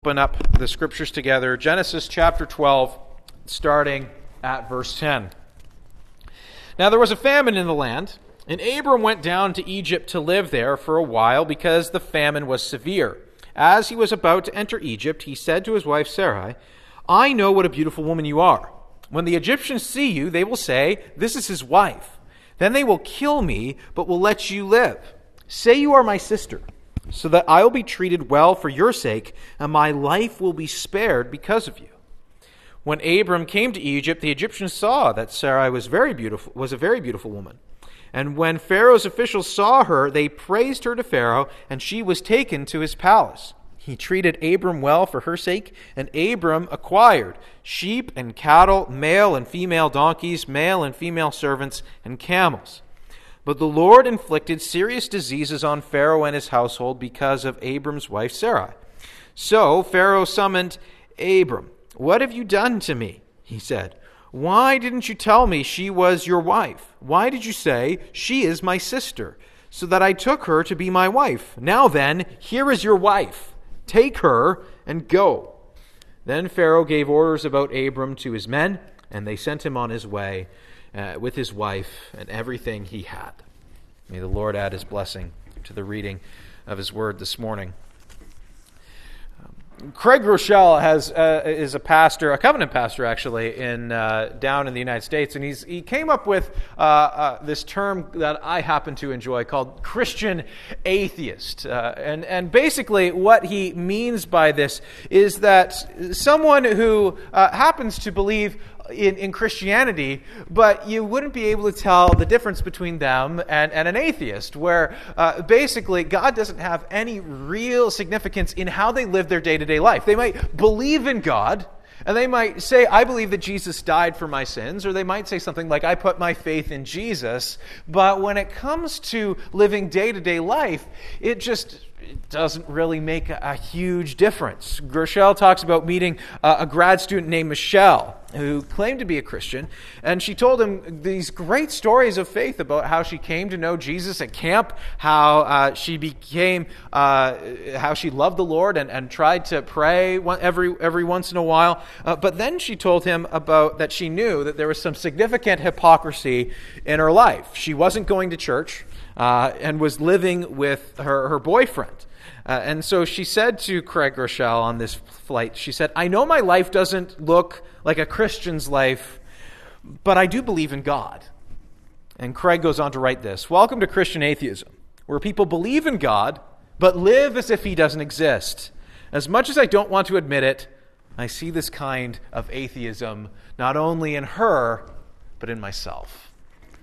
Open up the scriptures together. Genesis chapter 12, starting at verse 10. Now there was a famine in the land, and Abram went down to Egypt to live there for a while because the famine was severe. As he was about to enter Egypt, he said to his wife Sarai, "I know what a beautiful woman you are. When the Egyptians see you, they will say, 'This is his wife.' Then they will kill me, but will let you live. Say you are my sister, so that I will be treated well for your sake, and my life will be spared because of you." When Abram came to Egypt, the Egyptians saw that Sarai was a very beautiful woman. And when Pharaoh's officials saw her, they praised her to Pharaoh, and she was taken to his palace. He treated Abram well for her sake, and Abram acquired sheep and cattle, male and female donkeys, male and female servants, and camels. But the Lord inflicted serious diseases on Pharaoh and his household because of Abram's wife Sarai. So Pharaoh summoned Abram. "What have you done to me?" he said. "Why didn't you tell me she was your wife? Why did you say, 'She is my sister,' so that I took her to be my wife? Now then, here is your wife. Take her and go." Then Pharaoh gave orders about Abram to his men, and they sent him on his way with his wife and everything he had. May the Lord add his blessing to the reading of his word this morning. Craig Groeschel is a pastor, a covenant pastor actually, down in the United States, and he came up with this term that I happen to enjoy called Christian atheist. And basically what he means by this is that someone who happens to believe in Christianity, but you wouldn't be able to tell the difference between them and an atheist, where basically God doesn't have any real significance in how they live their day-to-day life. They might believe in God, and they might say, "I believe that Jesus died for my sins," or they might say something like, "I put my faith in Jesus," but when it comes to living day-to-day life, it doesn't really make a huge difference. Groeschel talks about meeting a grad student named Michelle, who claimed to be a Christian, and she told him these great stories of faith about how she came to know Jesus at camp, how she loved the Lord and tried to pray every once in a while. But then she told him about that she knew that there was some significant hypocrisy in her life. She wasn't going to church and was living with her boyfriend. And so she said to Craig Groeschel on this flight, she said, "I know my life doesn't look like a Christian's life, but I do believe in God." And Craig goes on to write this: "Welcome to Christian atheism, where people believe in God, but live as if he doesn't exist. As much as I don't want to admit it, I see this kind of atheism not only in her, but in myself."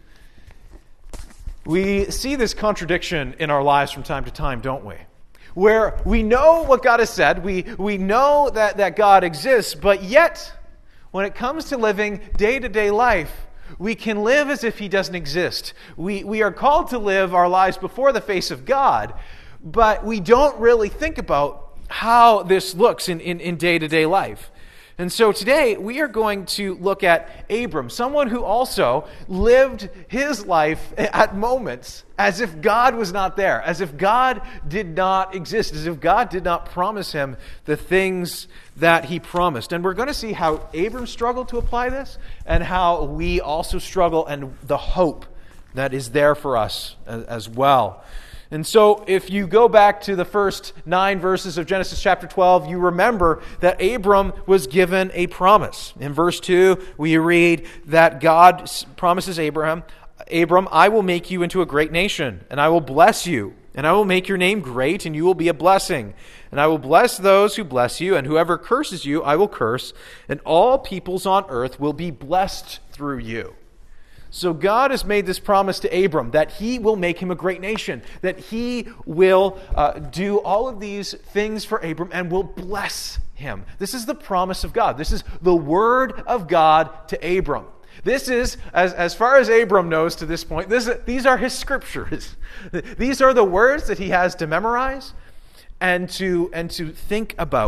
We see this contradiction in our lives from time to time, don't we? Where we know what God has said, we know that God exists, but yet, when it comes to living day-to-day life, we can live as if he doesn't exist. We are called to live our lives before the face of God, but we don't really think about how this looks in day-to-day life. And so today, we are going to look at Abram, someone who also lived his life at moments as if God was not there, as if God did not exist, as if God did not promise him the things that he promised. And we're going to see how Abram struggled to apply this, and how we also struggle, and the hope that is there for us as well. And so if you go back to the first 9 verses of Genesis chapter 12, you remember that Abram was given a promise. In verse 2, we read that God promises Abram, "I will make you into a great nation, and I will bless you, and I will make your name great, and you will be a blessing. And I will bless those who bless you, and whoever curses you, I will curse, and all peoples on earth will be blessed through you." So God has made this promise to Abram that he will make him a great nation, that he will do all of these things for Abram and will bless him. This is the promise of God. This is the word of God to Abram. This is, as far as Abram knows to this point, these are his scriptures. These are the words that he has to memorize and to think about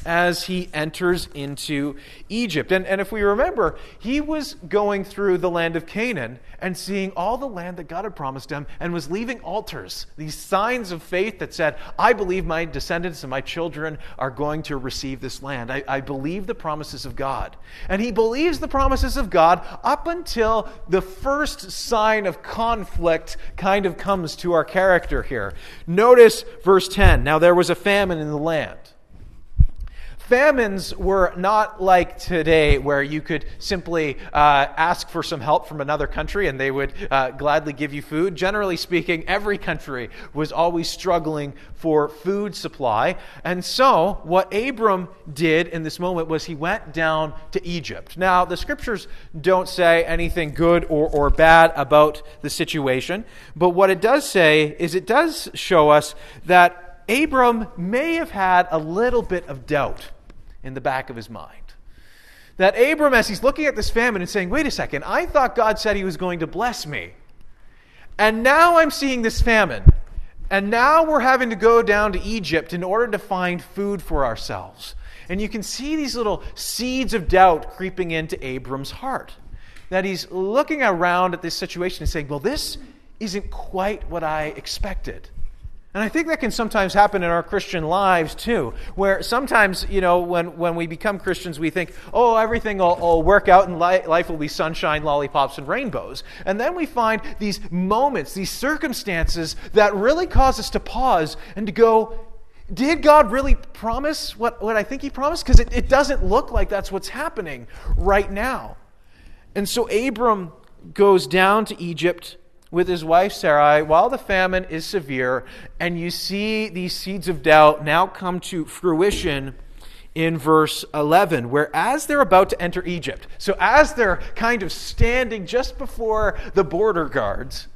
as he enters into Egypt. And if we remember, he was going through the land of Canaan and seeing all the land that God had promised him and was leaving altars, these signs of faith that said, I believe my descendants and my children are going to receive this land. I believe the promises of God. And he believes the promises of God up until the first sign of conflict kind of comes to our character here. Notice verse 10. Now there was a famine in the land. Famines were not like today where you could simply ask for some help from another country and they would gladly give you food. Generally speaking, every country was always struggling for food supply. And so what Abram did in this moment was he went down to Egypt. Now, the scriptures don't say anything good or bad about the situation, but what it does say is it does show us that Abram may have had a little bit of doubt in the back of his mind. That Abram, as he's looking at this famine and saying, wait a second, I thought God said he was going to bless me. And now I'm seeing this famine. And now we're having to go down to Egypt in order to find food for ourselves. And you can see these little seeds of doubt creeping into Abram's heart. That he's looking around at this situation and saying, well, this isn't quite what I expected. And I think that can sometimes happen in our Christian lives too, where sometimes, when we become Christians, we think, oh, everything will work out and life will be sunshine, lollipops, and rainbows. And then we find these moments, these circumstances that really cause us to pause and to go, did God really promise what I think he promised? Because it doesn't look like that's what's happening right now. And so Abram goes down to Egypt with his wife Sarai while the famine is severe, and you see these seeds of doubt now come to fruition in verse 11, where as they're about to enter Egypt, so as they're kind of standing just before the border guards,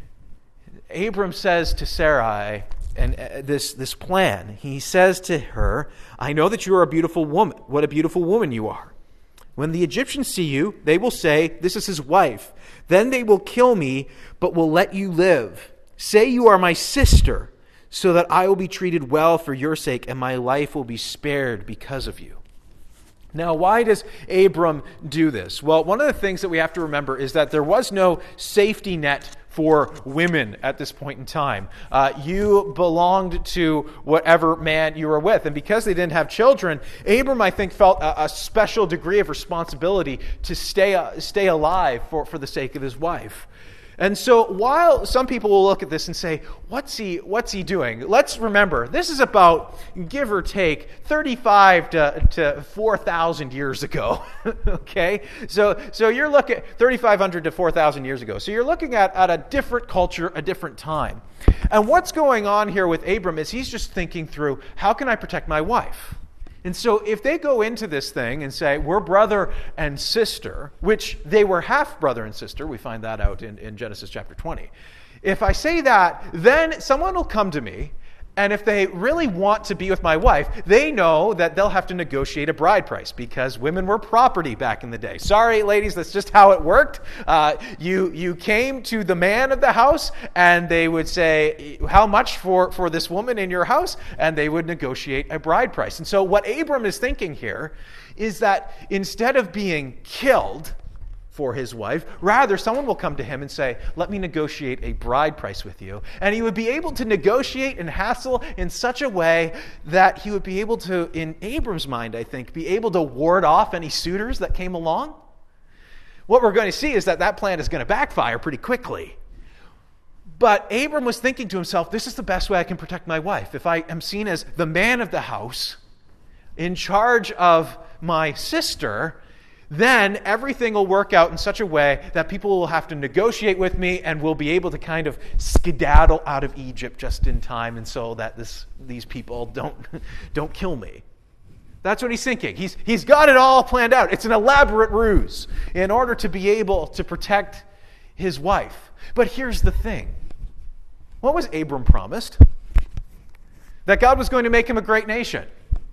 Abram says to Sarai, and this plan, he says to her, I know that you are a beautiful woman. What a beautiful woman you are. When the Egyptians see you, they will say, this is his wife. Then they will kill me, but will let you live. Say you are my sister, so that I will be treated well for your sake, and my life will be spared because of you. Now, why does Abram do this? Well, one of the things that we have to remember is that there was no safety net for women at this point in time. You belonged to whatever man you were with. And because they didn't have children, Abram, I think, felt a special degree of responsibility to stay alive for the sake of his wife. And so while some people will look at this and say, what's he doing? Let's remember, this is about, give or take, 35 to 4,000 years ago. Okay? So you're looking at 3,500 to 4,000 years ago. So you're looking at a different culture, a different time. And what's going on here with Abram is he's just thinking through, how can I protect my wife? And so if they go into this thing and say, we're brother and sister, which they were half brother and sister, we find that out in Genesis chapter 20. If I say that, then someone will come to me, and if they really want to be with my wife, they know that they'll have to negotiate a bride price because women were property back in the day. Sorry, ladies, that's just how it worked. You came to the man of the house, and they would say, how much for this woman in your house? And they would negotiate a bride price. And so what Abram is thinking here is that instead of being killed for his wife, rather someone will come to him and say, let me negotiate a bride price with you. And he would be able to negotiate and hassle in such a way that he would be able to, in Abram's mind, I think, be able to ward off any suitors that came along. What we're going to see is that plan is going to backfire pretty quickly. But Abram was thinking to himself, this is the best way I can protect my wife. If I am seen as the man of the house, in charge of my sister, then everything will work out in such a way that people will have to negotiate with me and will be able to kind of skedaddle out of Egypt just in time, and so that these people don't kill me. That's what he's thinking. He's got it all planned out. It's an elaborate ruse in order to be able to protect his wife. But here's the thing. What was Abram promised? That God was going to make him a great nation.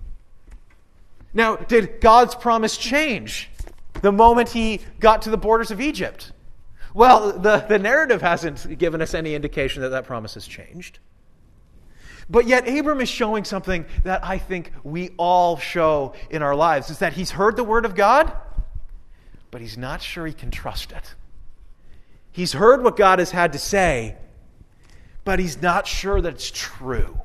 Now, did God's promise change the moment he got to the borders of Egypt? Well, the narrative hasn't given us any indication that promise has changed. But yet Abram is showing something that I think we all show in our lives, is that he's heard the word of God, but he's not sure he can trust it. He's heard what God has had to say, but he's not sure that it's true.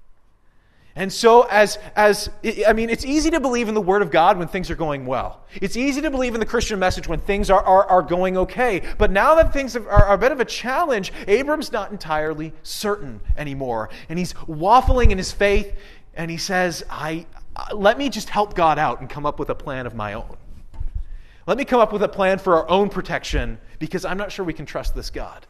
And so it's easy to believe in the Word of God when things are going well. It's easy to believe in the Christian message when things are going okay. But now that things are a bit of a challenge, Abram's not entirely certain anymore. And he's waffling in his faith, and he says, let me just help God out and come up with a plan of my own. Let me come up with a plan for our own protection, because I'm not sure we can trust this God.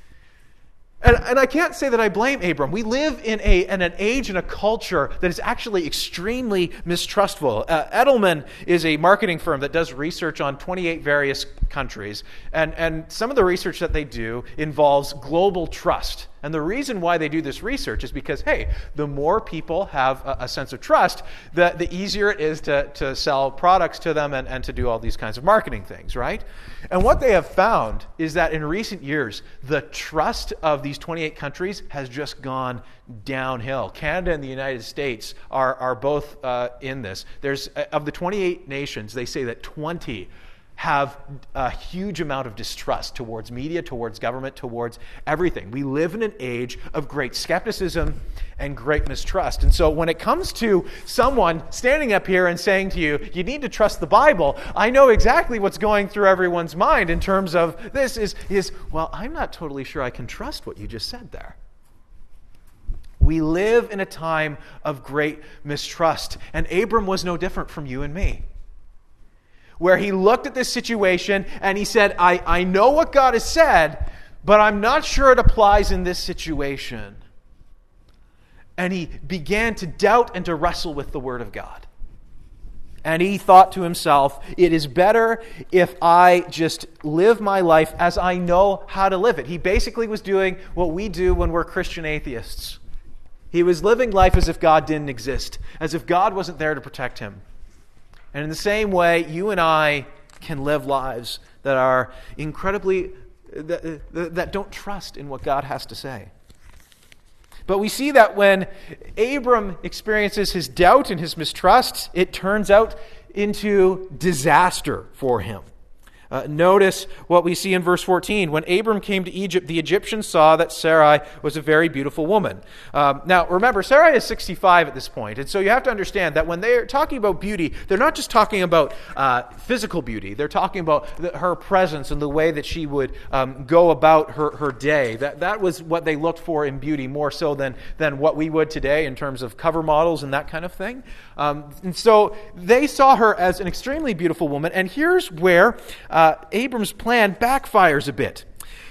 And I can't say that I blame Abram. We live in an age and a culture that is actually extremely mistrustful. Edelman is a marketing firm that does research on 28 various countries. And some of the research that they do involves global trust. And the reason why they do this research is because, hey, the more people have a sense of trust, the easier it is to sell products to them and to do all these kinds of marketing things, right? And what they have found is that in recent years, the trust of these 28 countries has just gone downhill. Canada and the United States are both in this. Of the 28 nations, they say that 20 have a huge amount of distrust towards media, towards government, towards everything. We live in an age of great skepticism and great mistrust. And so when it comes to someone standing up here and saying to you, you need to trust the Bible, I know exactly what's going through everyone's mind in terms of this is well, I'm not totally sure I can trust what you just said there. We live in a time of great mistrust, and Abram was no different from you and me, where he looked at this situation and he said, I know what God has said, but I'm not sure it applies in this situation. And he began to doubt and to wrestle with the Word of God. And he thought to himself, it is better if I just live my life as I know how to live it. He basically was doing what we do when we're Christian atheists. He was living life as if God didn't exist, as if God wasn't there to protect him. And in the same way, you and I can live lives that are incredibly, that don't trust in what God has to say. But we see that when Abram experiences his doubt and his mistrust, it turns out into disaster for him. Notice what we see in verse 14. When Abram came to Egypt, the Egyptians saw that Sarai was a very beautiful woman. Now, remember, Sarai is 65 at this point, and so you have to understand that when they're talking about beauty, they're not just talking about physical beauty. They're talking about her presence and the way that she would go about her day. That was what they looked for in beauty, more so than what we would today in terms of cover models and that kind of thing. And so they saw her as an extremely beautiful woman, and here's where Abram's plan backfires a bit.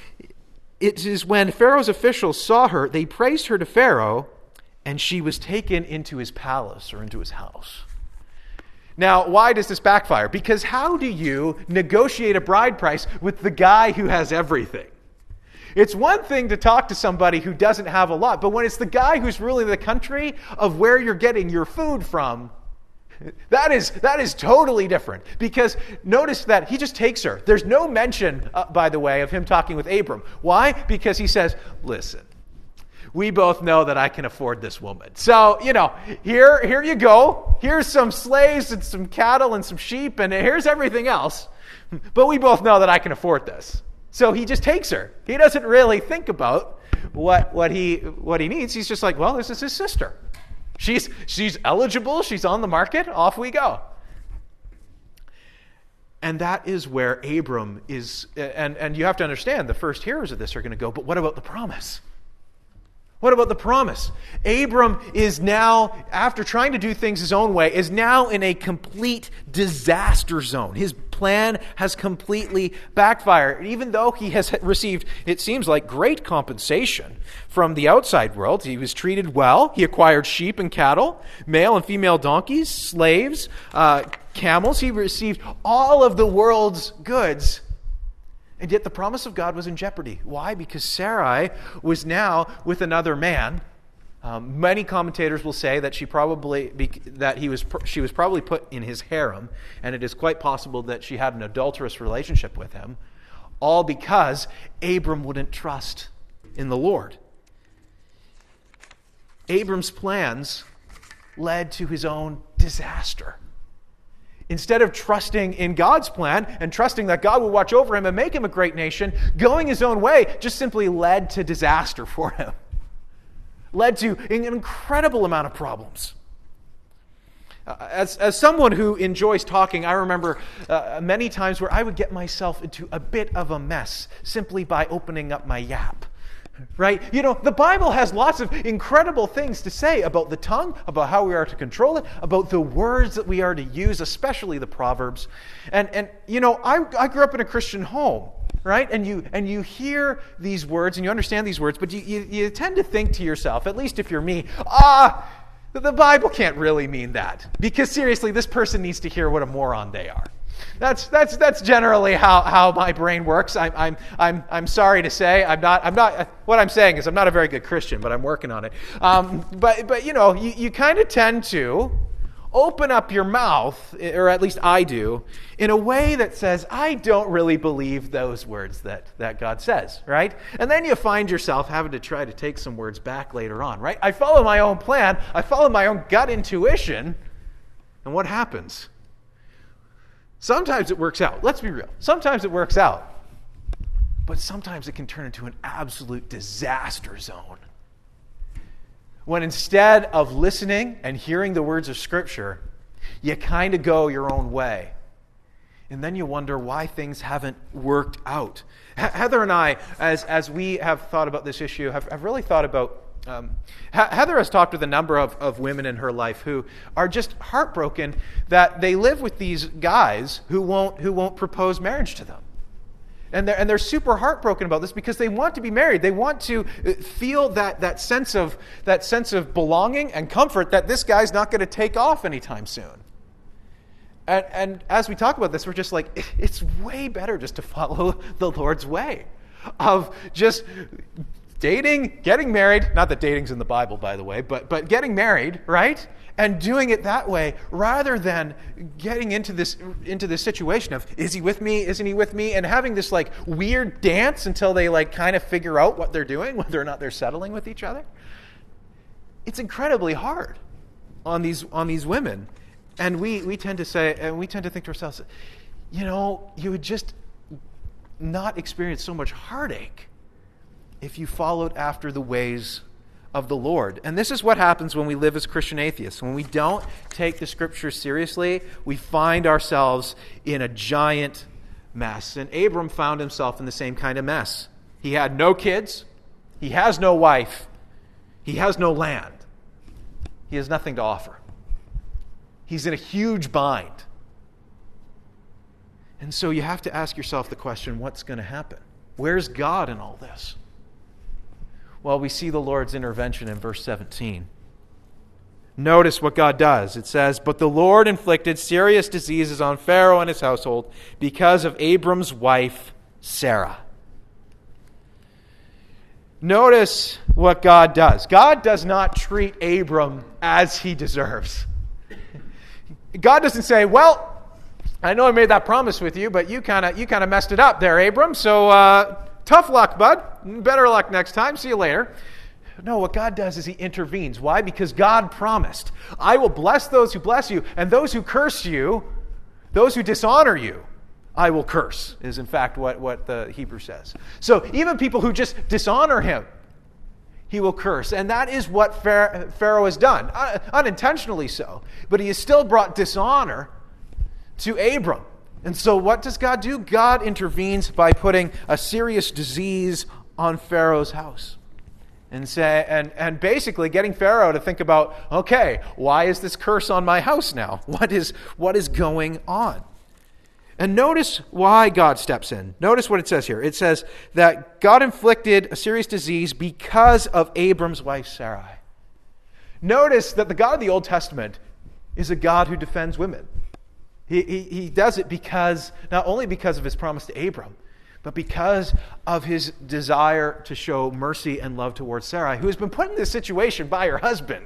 It is when Pharaoh's officials saw her, they praised her to Pharaoh, and she was taken into his palace or into his house. Now, why does this backfire? Because how do you negotiate a bride price with the guy who has everything? It's one thing to talk to somebody who doesn't have a lot, but when it's the guy who's ruling the country of where you're getting your food from, that is totally different. Because notice that he just takes her. There's no mention, by the way, of him talking with Abram. Why? Because he says, listen, we both know that I can afford this woman. So, here you go. Here's some slaves and some cattle and some sheep, and here's everything else. But we both know that I can afford this. So he just takes her. He doesn't really think about what he needs. He's just like, well, this is his sister. She's eligible. She's on the market. Off we go. And that is where Abram is. And you have to understand, the first hearers of this are going to go, but what about the promise? What about the promise? Abram is now, after trying to do things his own way, is now in a complete disaster zone. His plan has completely backfired. Even though he has received, it seems like, great compensation from the outside world. He was treated well. He acquired sheep and cattle, male and female donkeys, slaves, camels. He received all of the world's goods. And yet the promise of God was in jeopardy. Why? Because Sarai was now with another man. Many commentators will say that she was probably put in his harem, and it is quite possible that she had an adulterous relationship with him, all because Abram wouldn't trust in the Lord. Abram's plans led to his own disaster. Instead of trusting in God's plan and trusting that God will watch over him and make him a great nation, going his own way just simply led to disaster for him. Led to an incredible amount of problems. As someone who enjoys talking, I remember many times where I would get myself into a bit of a mess simply by opening up my yap. Right? You know, the Bible has lots of incredible things to say about the tongue, about how we are to control it, about the words that we are to use, especially the Proverbs. And you know, I grew up in a Christian home, right? And you hear these words and you understand these words, but you tend to think to yourself, at least if you're me, the Bible can't really mean that. Because seriously, this person needs to hear what a moron they are. That's generally how my brain works. I'm sorry to say I'm not. What I'm saying is I'm not a very good Christian, but I'm working on it. But you know, you kind of tend to open up your mouth, or at least I do, in a way that says, I don't really believe those words that God says, right? And then you find yourself having to try to take some words back later on, right? I follow my own plan. I follow my own gut intuition. And what happens? Sometimes it works out. Let's be real. Sometimes it works out. But sometimes it can turn into an absolute disaster zone. When instead of listening and hearing the words of Scripture, you kind of go your own way. And then you wonder why things haven't worked out. Heather and I, as we have thought about this issue, have really thought about Heather has talked with a number of women in her life who are just heartbroken that they live with these guys who won't propose marriage to them. And they're super heartbroken about this because they want to be married. They want to feel that sense of belonging and comfort that this guy's not going to take off anytime soon. And as we talk about this, we're just like, it's way better just to follow the Lord's way of just dating, getting married, not that dating's in the Bible, by the way, but getting married, right? And doing it that way rather than getting into this situation of, is he with me, isn't he with me? And having this like weird dance until they like kind of figure out what they're doing, whether or not they're settling with each other. It's incredibly hard on these women. And we tend to say, and we tend to think to ourselves, you know, you would just not experience so much heartache if you followed after the ways of the Lord. And this is what happens when we live as Christian atheists. When we don't take the Scriptures seriously, we find ourselves in a giant mess. And Abram found himself in the same kind of mess. He had no kids. He has no wife. He has no land. He has nothing to offer. He's in a huge bind. And so you have to ask yourself the question, what's going to happen? Where's God in all this? Well, we see the Lord's intervention in verse 17. Notice what God does. It says, "But the Lord inflicted serious diseases on Pharaoh and his household because of Abram's wife, Sarah." Notice what God does. God does not treat Abram as he deserves. God doesn't say, well, I know I made that promise with you, but you kind of messed it up there, Abram, so tough luck, bud. Better luck next time. See you later. No, what God does is he intervenes. Why? Because God promised, I will bless those who bless you, and those who curse you, those who dishonor you, I will curse, is in fact what the Hebrew says. So even people who just dishonor him, he will curse. And that is what Pharaoh has done, unintentionally so. But he has still brought dishonor to Abram. And so what does God do? God intervenes by putting a serious disease on Pharaoh's house. And basically getting Pharaoh to think about, okay, why is this curse on my house now? What is going on? And notice why God steps in. Notice what it says here. It says that God inflicted a serious disease because of Abram's wife Sarai. Notice that the God of the Old Testament is a God who defends women. He does it not only because of his promise to Abram, but because of his desire to show mercy and love towards Sarai, who has been put in this situation by her husband,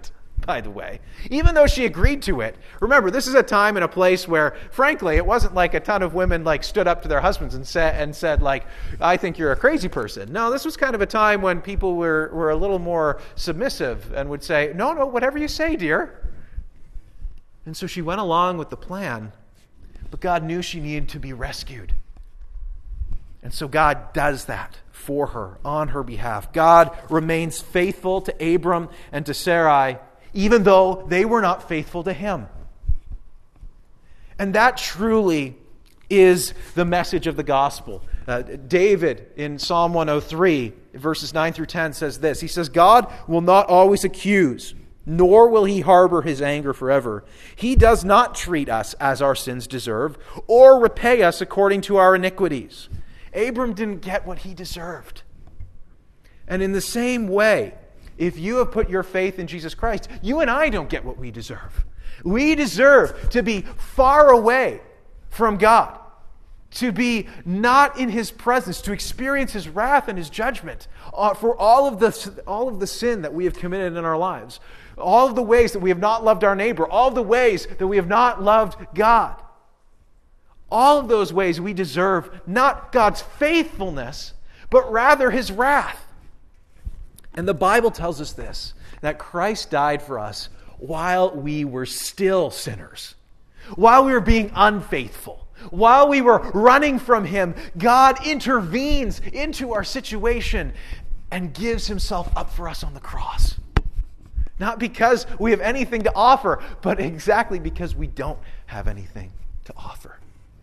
by the way, even though she agreed to it. Remember, this is a time and a place where, frankly, it wasn't like a ton of women like stood up to their husbands and said like, I think you're a crazy person. No, this was kind of a time when people were a little more submissive and would say, no, whatever you say, dear. And so she went along with the plan, but God knew she needed to be rescued. And so God does that for her, on her behalf. God remains faithful to Abram and to Sarai, even though they were not faithful to him. And that truly is the message of the gospel. David in Psalm 103, verses 9 through 10 says this. He says, God will not always accuse, nor will he harbor his anger forever. He does not treat us as our sins deserve, or repay us according to our iniquities. Abram didn't get what he deserved. And in the same way, if you have put your faith in Jesus Christ, you and I don't get what we deserve. We deserve to be far away from God, to be not in his presence, to experience his wrath and his judgment for all of the sin that we have committed in our lives, all of the ways that we have not loved our neighbor, all of the ways that we have not loved God. All of those ways we deserve not God's faithfulness, but rather his wrath. And the Bible tells us this, that Christ died for us while we were still sinners, while we were being unfaithful, while we were running from him. God intervenes into our situation and gives himself up for us on the cross. Not because we have anything to offer, but exactly because we don't have anything to offer.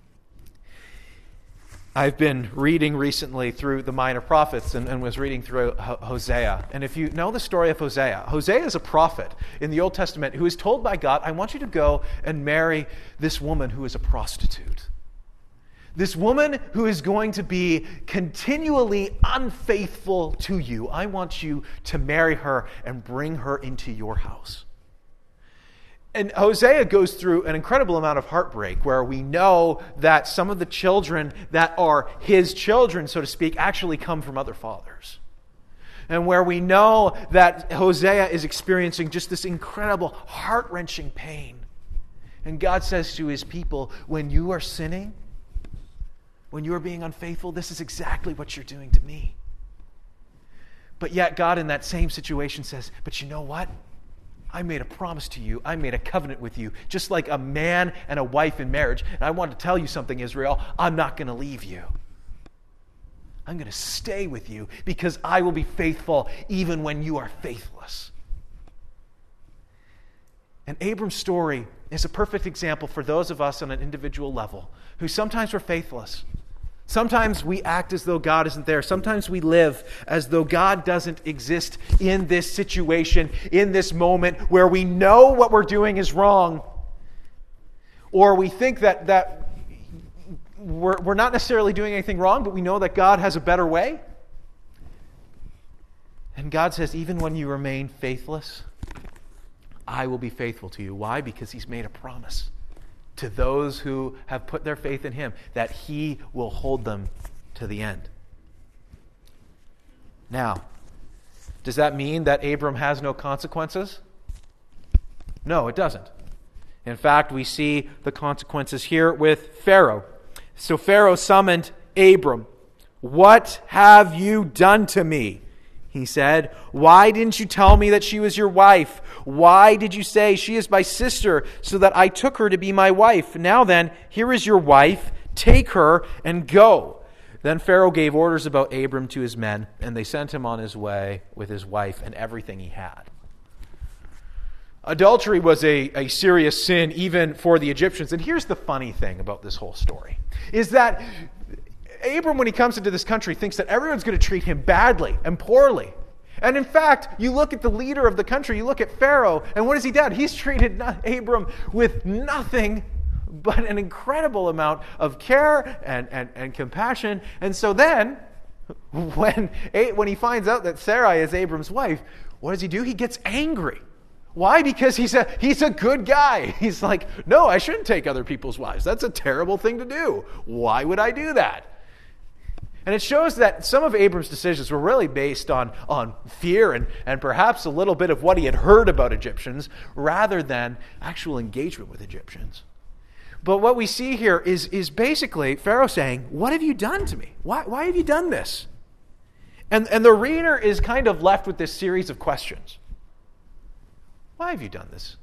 I've been reading recently through the Minor Prophets and was reading through Hosea. And if you know the story of Hosea is a prophet in the Old Testament who is told by God, I want you to go and marry this woman who is a prostitute. This woman who is going to be continually unfaithful to you. I want you to marry her and bring her into your house. And Hosea goes through an incredible amount of heartbreak where we know that some of the children that are his children, so to speak, actually come from other fathers. And where we know that Hosea is experiencing just this incredible heart-wrenching pain. And God says to his people, when you are sinning, when you are being unfaithful, this is exactly what you're doing to me. But yet God in that same situation says, but you know what? I made a promise to you. I made a covenant with you, just like a man and a wife in marriage. And I want to tell you something, Israel. I'm not going to leave you. I'm going to stay with you because I will be faithful even when you are faithless. And Abram's story is a perfect example for those of us on an individual level who sometimes we're faithless. Sometimes we act as though God isn't there. Sometimes we live as though God doesn't exist in this situation, in this moment where we know what we're doing is wrong. Or we think that we're not necessarily doing anything wrong, but we know that God has a better way. And God says, even when you remain faithless, I will be faithful to you. Why? Because he's made a promise to those who have put their faith in him, that he will hold them to the end. Now, does that mean that Abram has no consequences? No, it doesn't. In fact, we see the consequences here with Pharaoh. So Pharaoh summoned Abram. What have you done to me? He said, why didn't you tell me that she was your wife? Why did you say she is my sister so that I took her to be my wife? Now then, here is your wife. Take her and go. Then Pharaoh gave orders about Abram to his men, and they sent him on his way with his wife and everything he had. Adultery was a serious sin even for the Egyptians. And here's the funny thing about this whole story, is that Abram, when he comes into this country, thinks that everyone's going to treat him badly and poorly. And in fact, you look at the leader of the country, you look at Pharaoh, and what has he done? He's treated Abram with nothing but an incredible amount of care and compassion. And so then, when he finds out that Sarai is Abram's wife, what does he do? He gets angry. Why? Because he's a good guy. He's like, no, I shouldn't take other people's wives. That's a terrible thing to do. Why would I do that? And it shows that some of Abram's decisions were really based on fear and perhaps a little bit of what he had heard about Egyptians rather than actual engagement with Egyptians. But what we see here is basically Pharaoh saying, what have you done to me? Why have you done this? And the reader is kind of left with this series of questions. Why have you done this?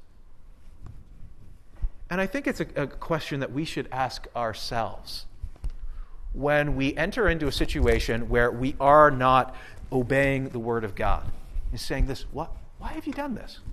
And I think it's a question that we should ask ourselves when we enter into a situation where we are not obeying the word of God. He's saying this, why have you done this?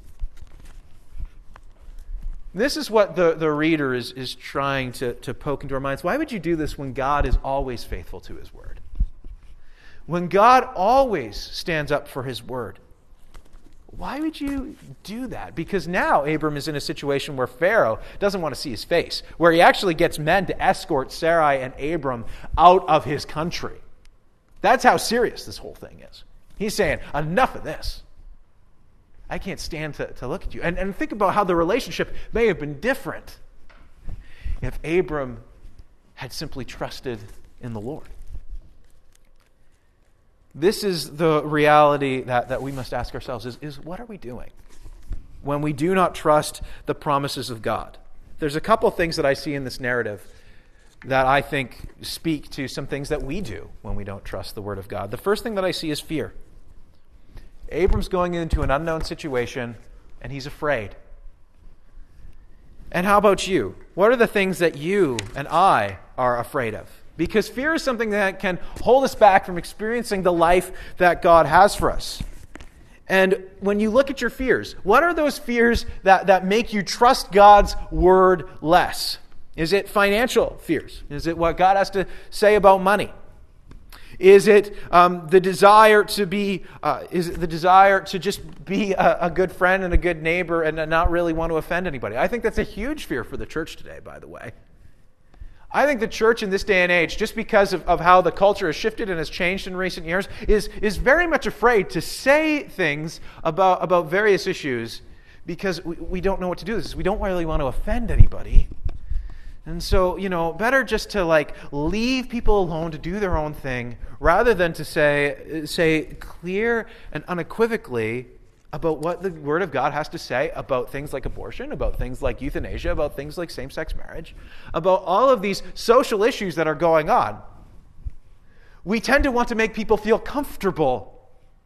This is what the reader is trying to poke into our minds. Why would you do this when God is always faithful to his word? When God always stands up for his word? Why would you do that? Because now Abram is in a situation where Pharaoh doesn't want to see his face, where he actually gets men to escort Sarai and Abram out of his country. That's how serious this whole thing is. He's saying, enough of this. I can't stand to look at you. And think about how the relationship may have been different if Abram had simply trusted in the Lord. This is the reality that we must ask ourselves is what are we doing when we do not trust the promises of God? There's a couple things that I see in this narrative that I think speak to some things that we do when we don't trust the word of God. The first thing that I see is fear. Abram's going into an unknown situation and he's afraid. And how about you? What are the things that you and I are afraid of? Because fear is something that can hold us back from experiencing the life that God has for us. And when you look at your fears, what are those fears that make you trust God's word less? Is it financial fears? Is it what God has to say about money? Is it the desire to be? Is it the desire to just be a good friend and a good neighbor and not really want to offend anybody? I think that's a huge fear for the church today, by the way. I think the church in this day and age, just because of how the culture has shifted and has changed in recent years, is very much afraid to say things about various issues because we don't know what to do with this. We don't really want to offend anybody. And so, better just to leave people alone to do their own thing rather than to say clear and unequivocally about what the Word of God has to say about things like abortion, about things like euthanasia, about things like same-sex marriage, about all of these social issues that are going on. We tend to want to make people feel comfortable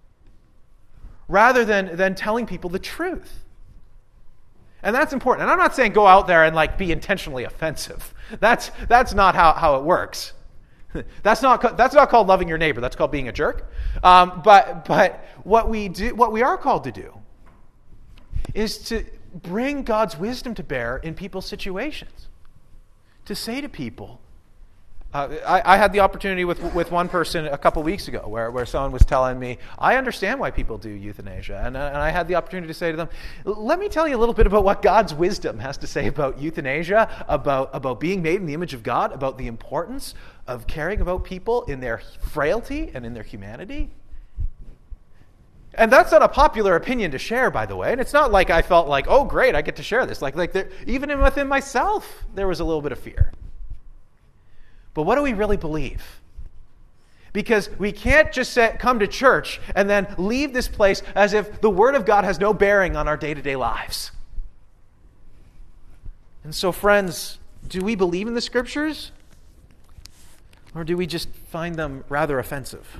rather than telling people the truth. And that's important. And I'm not saying go out there and be intentionally offensive. That's not how it works. That's not called loving your neighbor. That's called being a jerk. But what we are called to do is to bring God's wisdom to bear in people's situations. To say to people, I had the opportunity with one person a couple weeks ago where someone was telling me, I understand why people do euthanasia. And I had the opportunity to say to them, let me tell you a little bit about what God's wisdom has to say about euthanasia, about being made in the image of God, about the importance of caring about people in their frailty and in their humanity. And that's not a popular opinion to share, by the way. And it's not like I felt oh, great, I get to share this. Even within myself, there was a little bit of fear. But what do we really believe? Because we can't just come to church and then leave this place as if the Word of God has no bearing on our day-to-day lives. And so, friends, do we believe in the Scriptures? Or do we just find them rather offensive?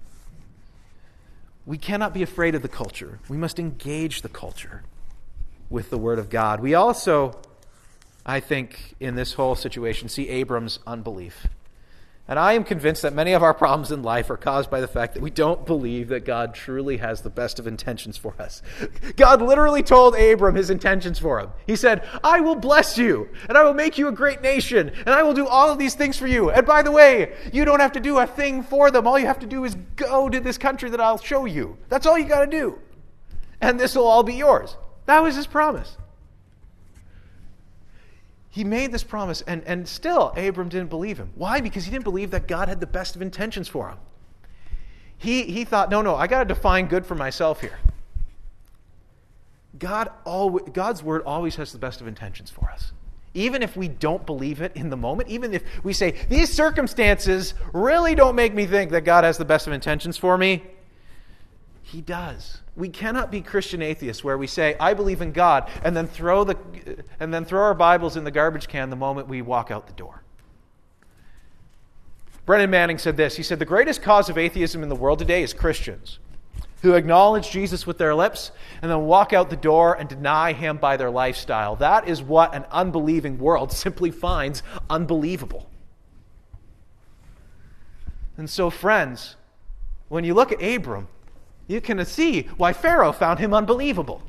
We cannot be afraid of the culture. We must engage the culture with the Word of God. We also, I think, in this whole situation, see Abram's unbelief. And I am convinced that many of our problems in life are caused by the fact that we don't believe that God truly has the best of intentions for us. God literally told Abram his intentions for him. He said, I will bless you, and I will make you a great nation, and I will do all of these things for you. And by the way, you don't have to do a thing for them. All you have to do is go to this country that I'll show you. That's all you got to do. And this will all be yours. That was his promise. He made this promise, and still Abram didn't believe him. Why? Because he didn't believe that God had the best of intentions for him. He thought, no, I got to define good for myself here. God's word always has the best of intentions for us. Even if we don't believe it in the moment, even if we say, these circumstances really don't make me think that God has the best of intentions for me, He does. We cannot be Christian atheists where we say, I believe in God, and then throw our Bibles in the garbage can the moment we walk out the door. Brennan Manning said this. He said, the greatest cause of atheism in the world today is Christians who acknowledge Jesus with their lips and then walk out the door and deny Him by their lifestyle. That is what an unbelieving world simply finds unbelievable. And so, friends, when you look at Abram, you can see why Pharaoh found him unbelievable.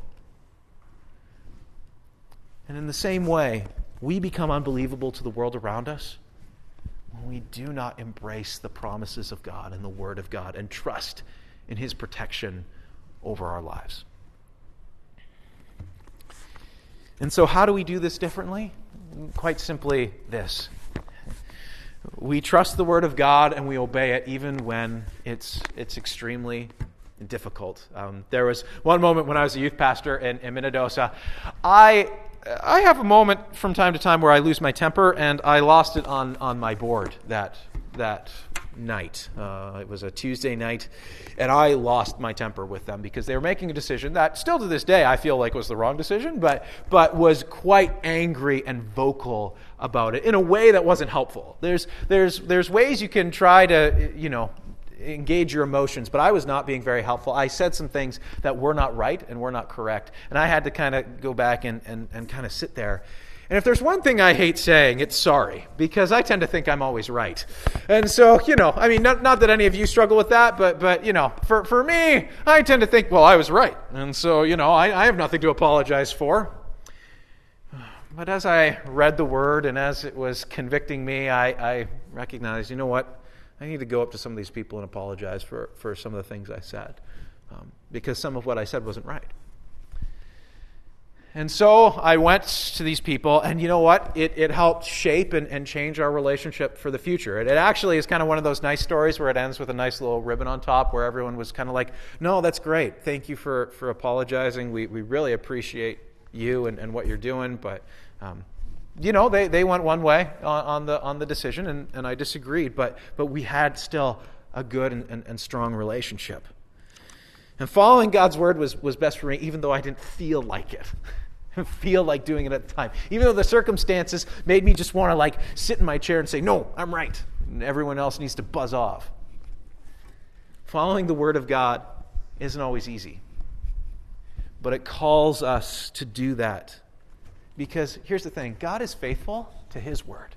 And in the same way, we become unbelievable to the world around us when we do not embrace the promises of God and the Word of God and trust in His protection over our lives. And so how do we do this differently? Quite simply this. We trust the Word of God and we obey it even when it's extremely difficult. There was one moment when I was a youth pastor in Minnedosa. I have a moment from time to time where I lose my temper, and I lost it on my board that night. It was a Tuesday night, and I lost my temper with them because they were making a decision that still to this day I feel like was the wrong decision, but was quite angry and vocal about it in a way that wasn't helpful. There's ways you can try to, engage your emotions, but I was not being very helpful. I said some things that were not right and were not correct, and I had to kind of go back and kind of sit there. And if there's one thing I hate saying, it's sorry, because I tend to think I'm always right. And so, not that any of you struggle with that, but for me, I tend to think, well, I was right. And so, I have nothing to apologize for. But as I read the Word and as it was convicting me, I recognized, you know what? I need to go up to some of these people and apologize for some of the things I said, because some of what I said wasn't right. And so I went to these people, and you know what? It helped shape and change our relationship for the future. It actually is kind of one of those nice stories where it ends with a nice little ribbon on top where everyone was kind of like, no, that's great. Thank you for apologizing. We really appreciate you and what you're doing, but... they went one way on the decision, and I disagreed, but we had still a good and strong relationship. And following God's Word was best for me, even though I didn't feel like it. Feel like doing it at the time. Even though the circumstances made me just want to sit in my chair and say, no, I'm right. And everyone else needs to buzz off. Following the Word of God isn't always easy. But it calls us to do that. Because here's the thing, God is faithful to His Word,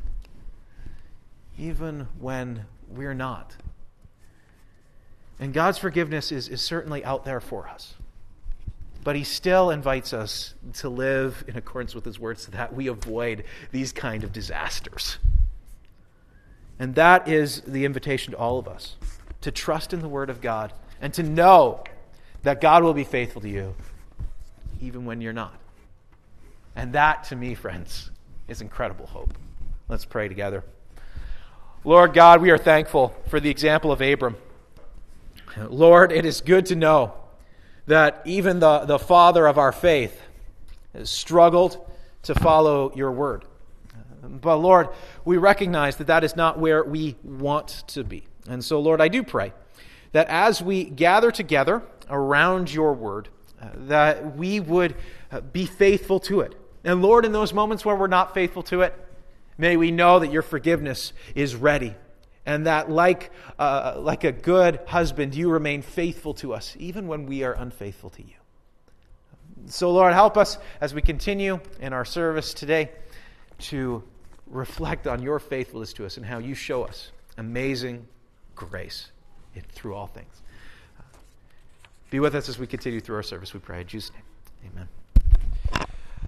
even when we're not. And God's forgiveness is certainly out there for us. But He still invites us to live in accordance with His Word so that we avoid these kind of disasters. And that is the invitation to all of us, to trust in the Word of God and to know that God will be faithful to you even when you're not. And that, to me, friends, is incredible hope. Let's pray together. Lord God, we are thankful for the example of Abram. Lord, it is good to know that even the father of our faith has struggled to follow your word. But Lord, we recognize that is not where we want to be. And so, Lord, I do pray that as we gather together around your word, that we would be faithful to it. And Lord, in those moments where we're not faithful to it, may we know that your forgiveness is ready, and that like a good husband, you remain faithful to us, even when we are unfaithful to you. So Lord, help us as we continue in our service today to reflect on your faithfulness to us and how you show us amazing grace through all things. Be with us as we continue through our service, we pray. In Jesus' name, amen.